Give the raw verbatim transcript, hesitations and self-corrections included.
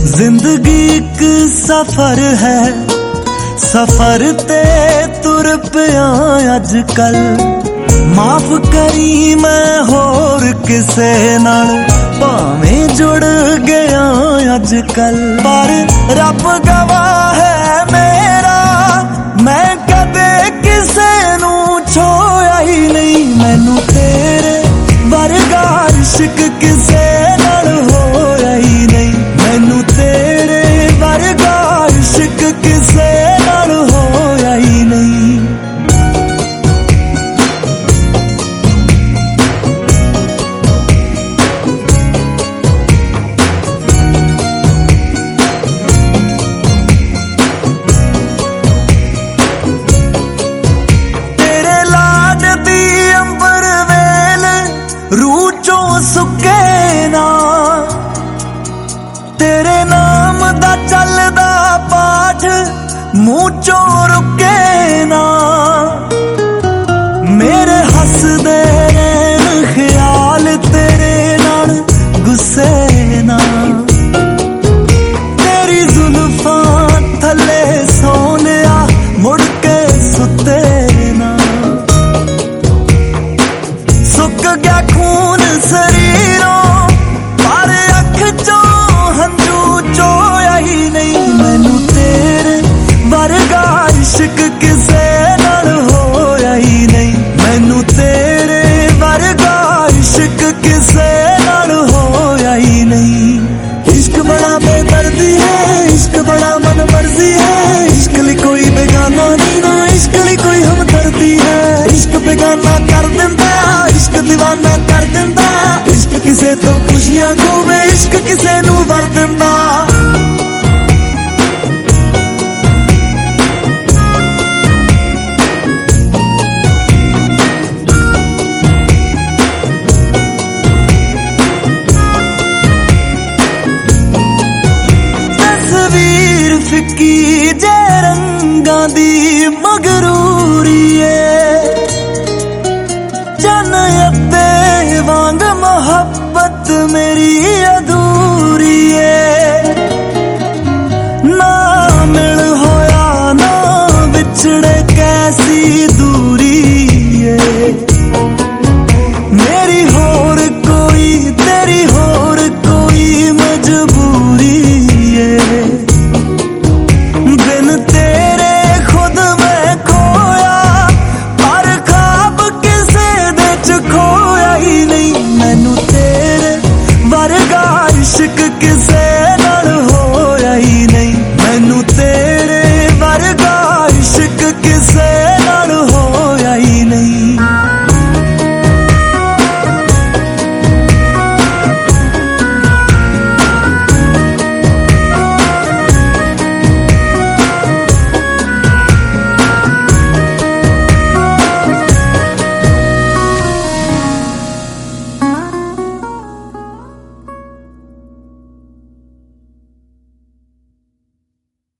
जिंदगी एक सफर है, सफर ते तुर पिया अजकल। माफ करी मैं होर किसे नाल भावें जुड़ गया अजकल। पर रब गवाह है मेरा, मैं कदे किसे नू छोया ही नहीं। मैनू तेरे वर्गा इश्क किसे नाल होया ही नहीं। मैनू तेरे वर्गा इश्क किसे नाल होया ही नहीं। तेरे लाड दी अंबर वेल रूह चों सुके ना, तेरे नाम दा चलदा पाठ मुंह चों रुके ना। मेरे हसदे नैन ख्याल तेरे नाल गुस्से ना। तेरी जुल्फां थले सोनिया मुड़ के सुते ना। सुक गया खून शरीरों पर अख चों हंजू चोया ही नहीं। मैनू तेरे वर्गा इश्क किसे नाल होया ही नहीं। मैनू तेरे वर्गा इश्क किसे नाल होया ही नहीं। इश्क बड़ा बेदर्दी है, इश्क बड़ा मन मर्जी है। इश्क ली कोई बेगाना नहीं ना, इश्क ली कोई हमदर्दी है। इश्क बेगाना कर दिंदा, इश्क दीवाना कर दिंदा। इश्क किसे तो खुशियां खोवे, इश्क किसे नू वर दिंदा। तस्वीर फिक्की जे रंगां दी